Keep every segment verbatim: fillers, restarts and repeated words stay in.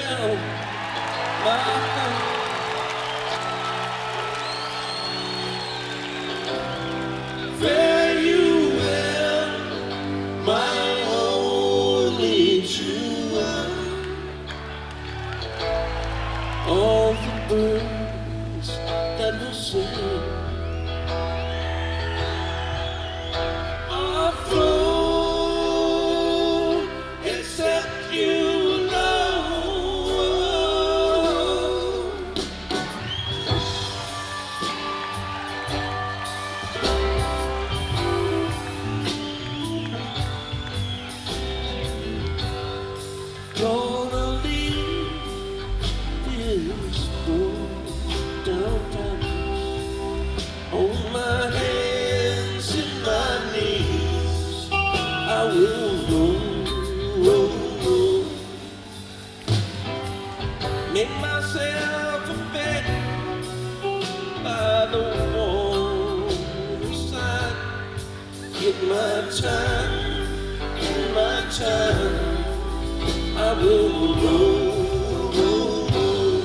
well, my fare you well, my only true one. All the birds that will sing are flown except you alone. Gonna leave this boat downtown on my hands and my knees. I will roll, roll, roll. Make myself a bed by the waterside. Get my time, get my time. I will roll, roll, roll.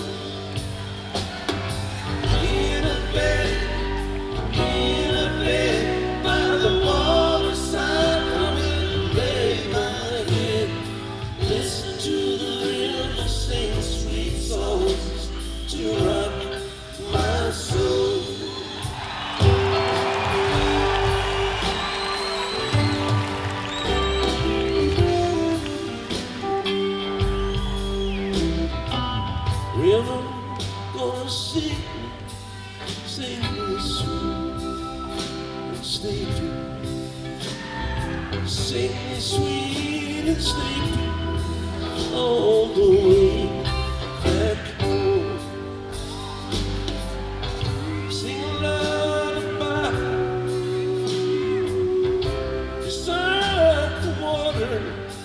In a bed, in a bed by the waterside. I will lay my head, listen to the river sing sweet songs to rock my soul. River gonna sing, sing me sweet and sleepy, sing me sweet and sleepy all the way back home. Sing a lullaby beside the water,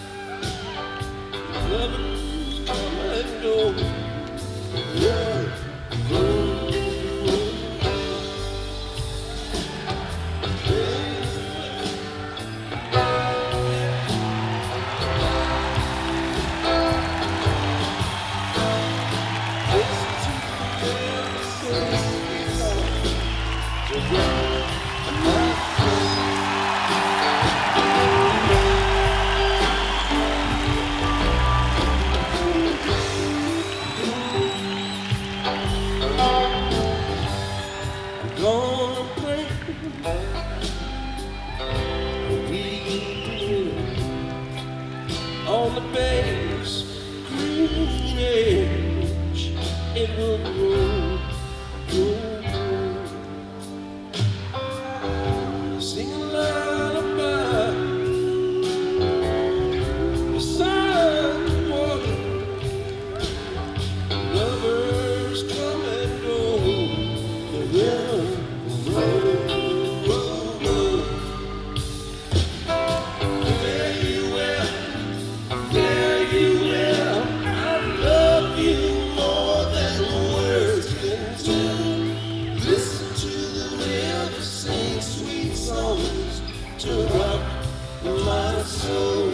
lovers come and go. Yeah. Gonna play a weekend on the bank's green edge. It will roll, roll, roll. Sing a lullaby beside the water. Lovers come and go. The river roll, roll, roll. Fare you well, fare you well. I love you more than words can tell. Listen to the river sing sweet songs to rock my soul.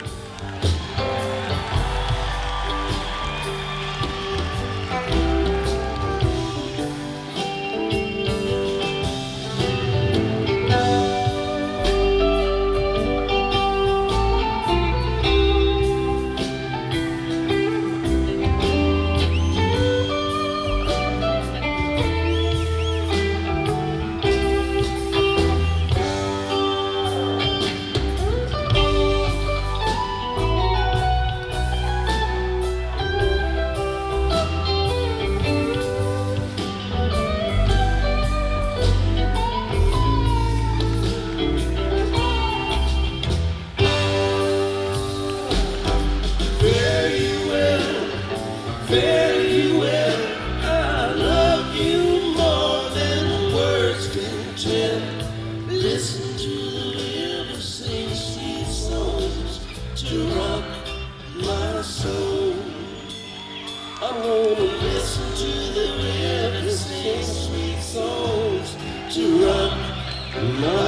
Fare you well, I love you more than words can tell. Listen to the river sing sweet songs to rock my soul. I'm gonna listen to the river sing sweet songs to rock my